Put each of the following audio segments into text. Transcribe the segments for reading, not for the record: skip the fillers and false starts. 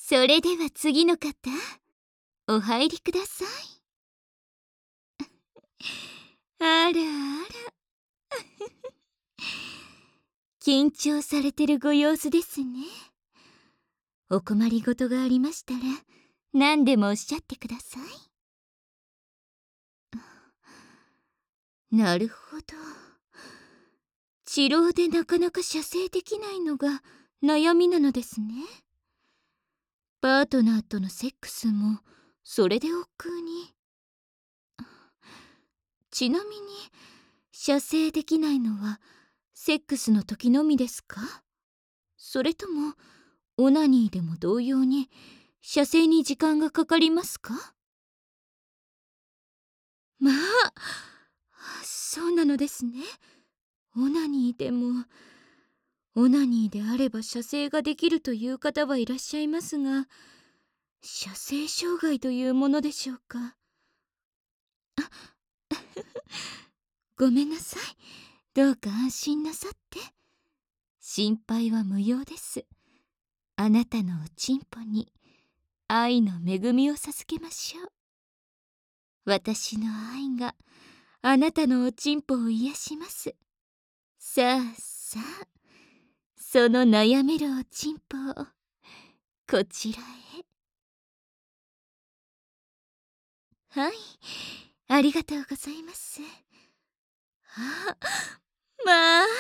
それでは次の方、お入りください。あらあら。緊張されてるご様子ですね。お困りごとがありましたら、何でもおっしゃってください。なるほど。治療でなかなか射精できないのが悩みなのですね。パートナーとのセックスもそれで億劫に。ちなみに射精できないのはセックスの時のみですか？それともオナニーでも同様に射精に時間がかかりますか？まあ、そうなのですね。オナニーでも、オナニーであれば射精ができるという方はいらっしゃいますが、射精障害というものでしょうか。ごめんなさい。どうか安心なさって。心配は無用です。あなたのおちんぽに愛の恵みを授けましょう。私の愛があなたのおちんぽを癒します。さあさあ、その悩めるおちんぽをこちらへ。はい、ありがとうございます。あ、まあ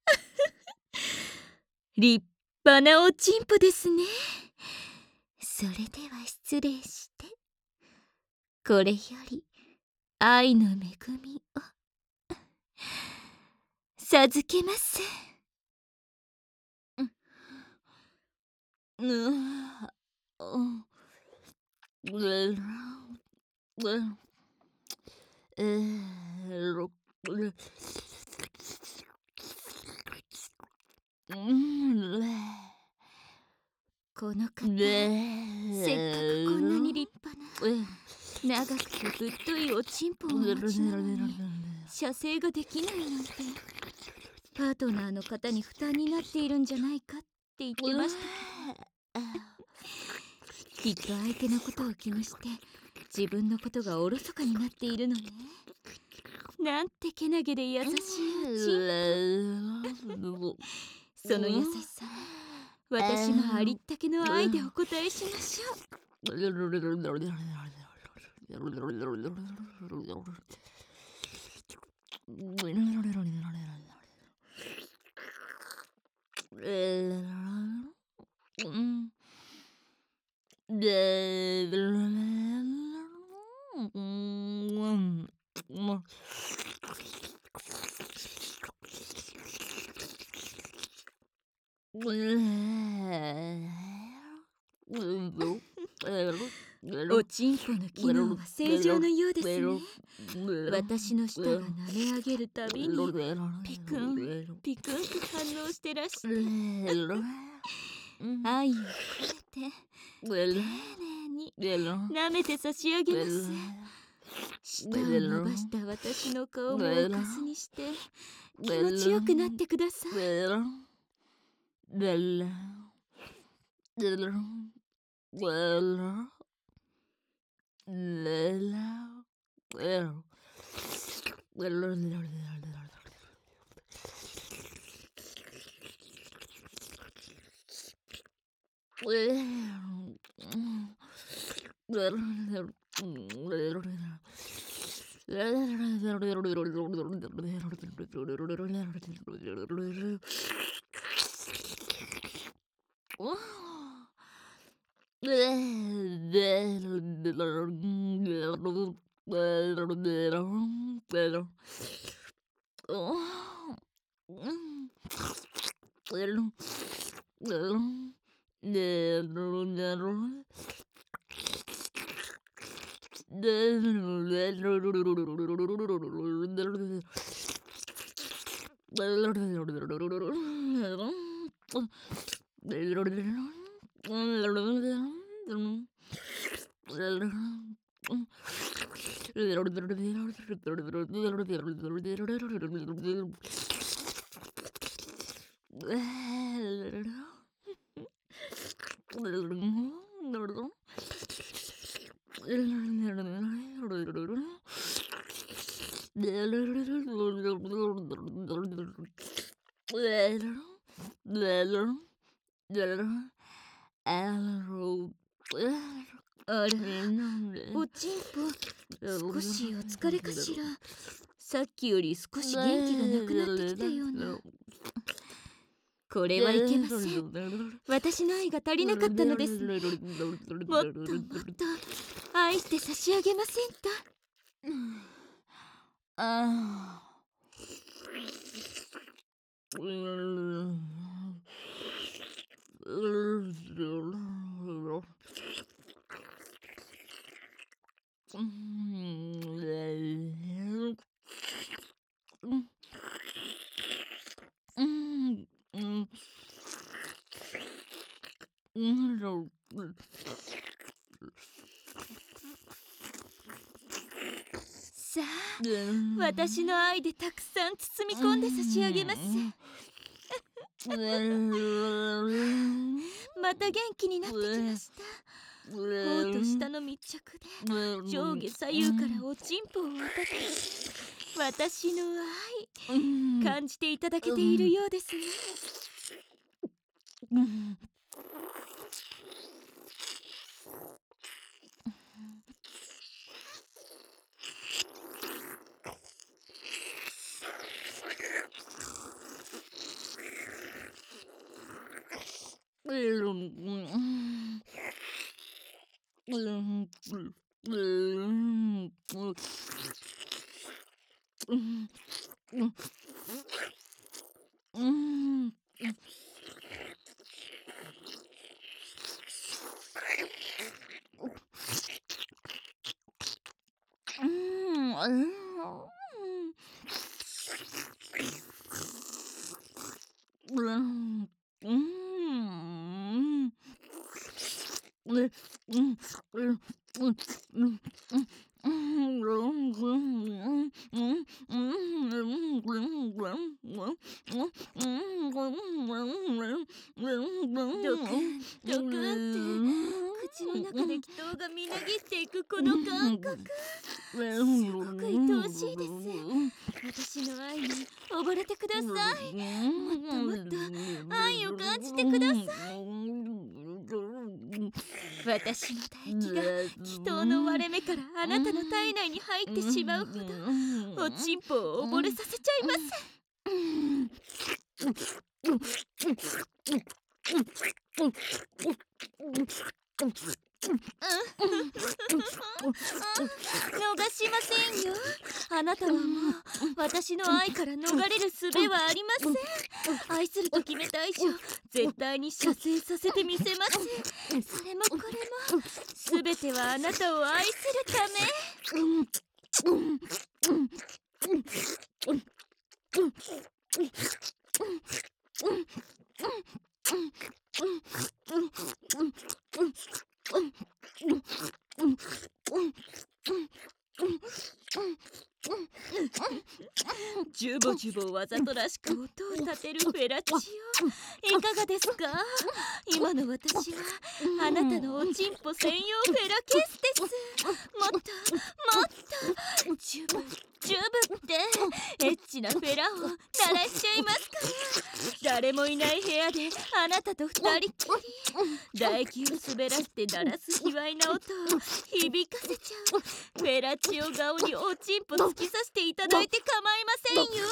立派なおちんぽですね。それでは失礼して、これより愛の恵みを授けます。この方、せっかくこんなに立派な長くてぶっといおちんぽをお持ちなのに射精ができないなんて、パートナーの方に負担になっているんじゃないかって言ってましたけど、きっと相手のことを気にして自分のことがおろそかになっているのね。なんてけなげで優しいおちんぽ。その優しさは私のありったけの愛でお答えしましょう。おちんぽの機能は正常のようですね。私の舌が舐め上げるたびにピクンピクンと反応してらして、愛を込めて丁寧に舐めて差し上げます。舌を伸ばした私の顔もおかずにして気持ちよくなってください。 あら、おちんぽ、少しお疲れかしら。さっきより少し元気がなくなってきたような。これはいけません。私の愛が足りなかったのです。もっともっと愛して差し上げませんか。ああ。さあ、私の愛でたくさん包み込んで差し上げます。また元気になってきました。頬と下の密着で上下左右からおちんぽを温め、私の愛感じていただけているようですね。ドクンドクンって口の中で気筒がみなぎっていくこの感覚、すごく愛おしいです。私の愛に溺れてください。もっともっと愛を感じてください。私の唾液が気筒の割れ目からあなたの体内に入ってしまうほどおちんぽを溺れさせちゃいます。逃しませんよ。あなたはもう私の愛から逃れる術はありません。愛すると決めた以上絶対に射精させてみせます。それもこれも全てはあなたを愛するため。ジュボジュボわざとらしく音を立てるフェラチオ、いかがですか。今の私はあなたのおちんぽ専用フェラケースです。もっともっとジュブジュブってエッチなフェラを鳴らしちゃいますから。誰もいない部屋であなたと二人っきり唾液を滑らして鳴らす卑猥な音を響かせちゃう。フェラチオ顔におちんぽ突き刺していただいて構いませんよ。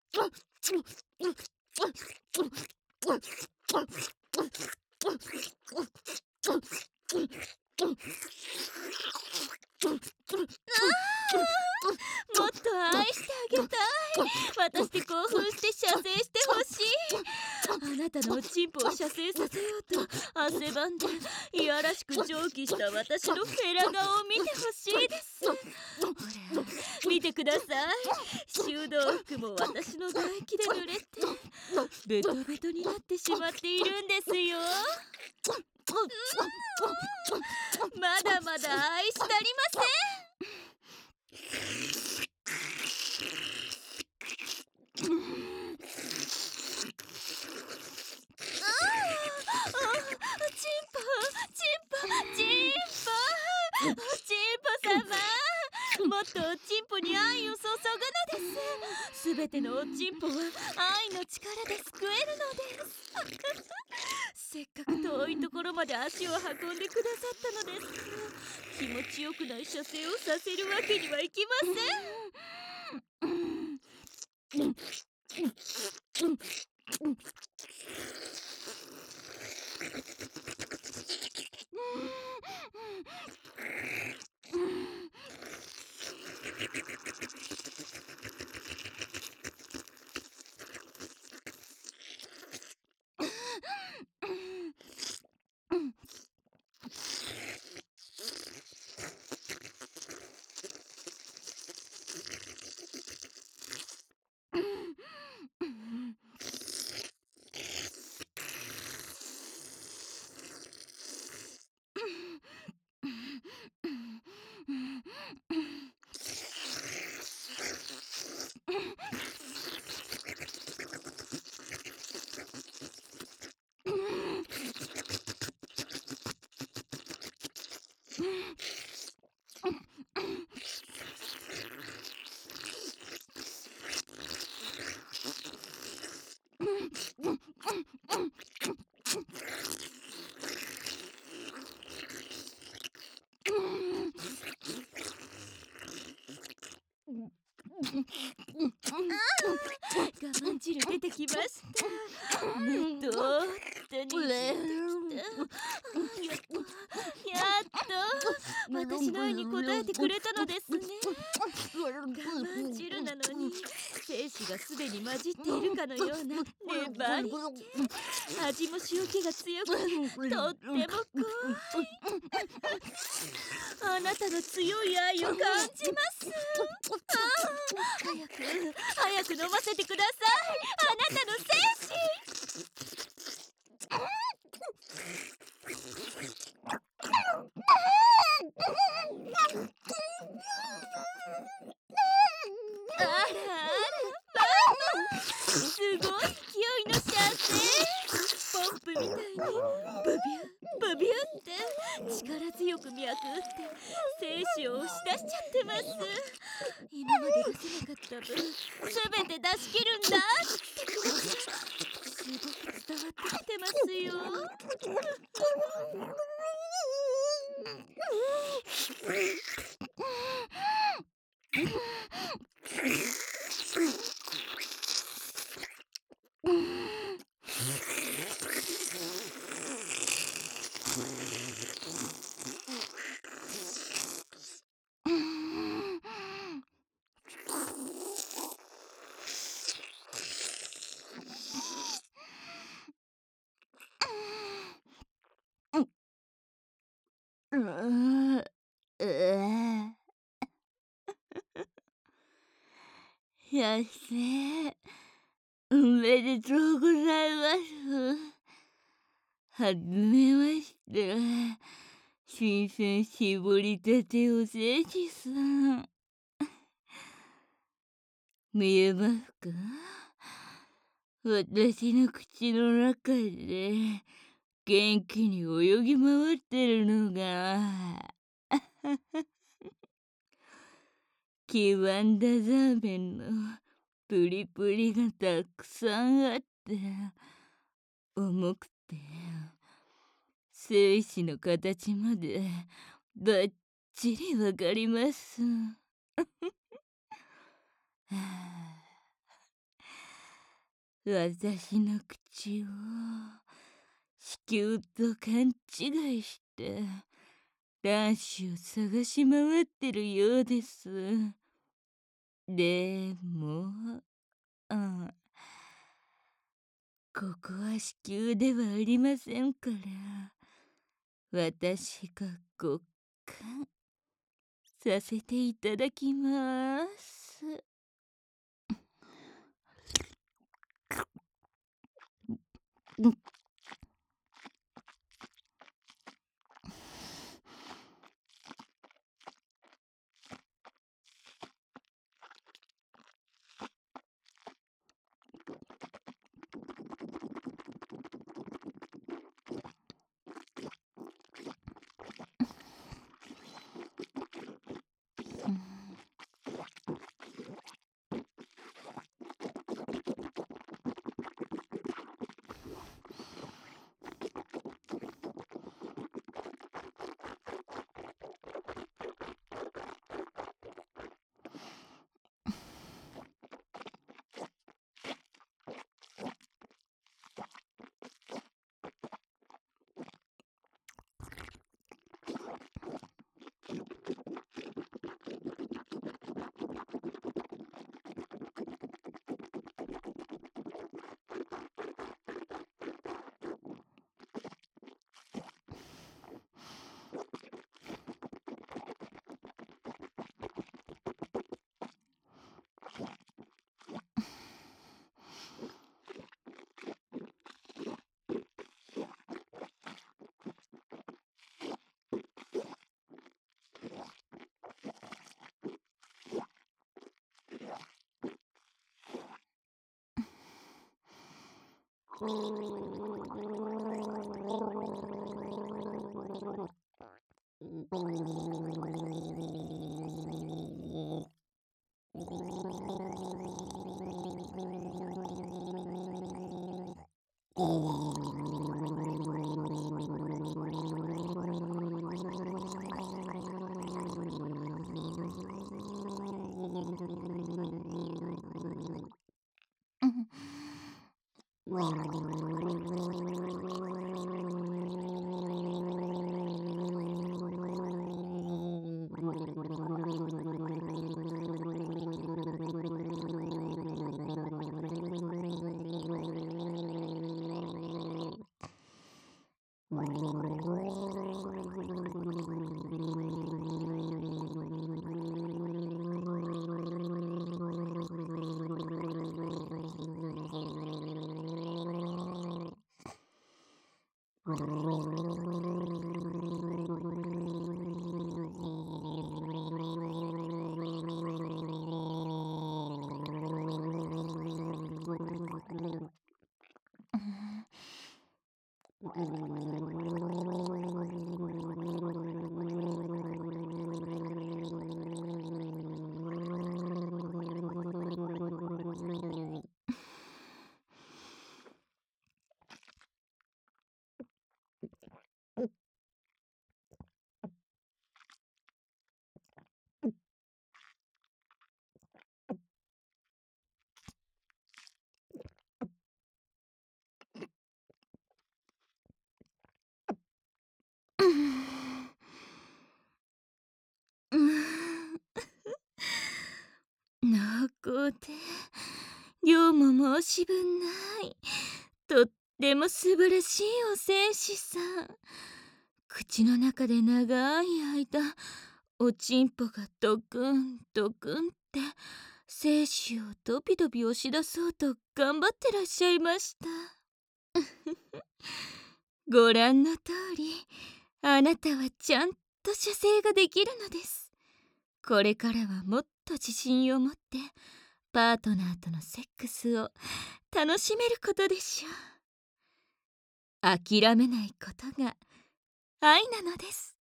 もっと愛してあげたい。私で興奮して射精してほしい。あなたのおちんぽを射精させようと汗ばんでいやらしく蒸気した私のフェラ顔を見てほしいです。ほら見てください。修道服も私の唾液で濡れてベトベトになってしまっているんですよ。まだまだ愛し足りません。もっとおちんぽに愛を注ぐのです。すべてのおちんぽは愛の力で救えるのです。せっかく遠いところまで足を運んでくださったのですから、気持ちよくない射精をさせるわけにはいきません。我慢汁出てきました。ねとってにじってきた。やっと私の愛に応えてくれたのですね。我慢汁なのに精子がすでに混じっているかのような粘り気。味も塩気が強くとっても怖い。あなたの強い愛を感じます。早く飲ませてください。あなたの精子。あらあら、すごい勢いの射精。ポンプみたいにブビュブビュって力強く脈打って精子を押し出しちゃってます。今まで出せなかった分すべて出し切るんだって気持ちすごく伝わってきてますよ。先生、おめでとうございます。はじめまして。新鮮絞りたておせじさん。見えますか？私の口の中で元気に泳ぎ回ってるのが黄ばんだザーメンのプリプリがたくさんあって重くて精子の形までばっちりわかります。 私の口を子宮と勘違いして卵子を探し回ってるようです。でも、ここは子宮ではありませんから、私がご勘させていただきます。濃厚で量も申し分ない、とっても素晴らしいお戦士さん。口の中で長い間おちんぽがドクンドクンって精子をドビドビ押し出そうと頑張ってらっしゃいました。ご覧の通り、あなたはちゃんと射精ができるのです。これからはもっと自信を持ってパートナーとのセックスを楽しめることでしょう。諦めないことが愛なのです。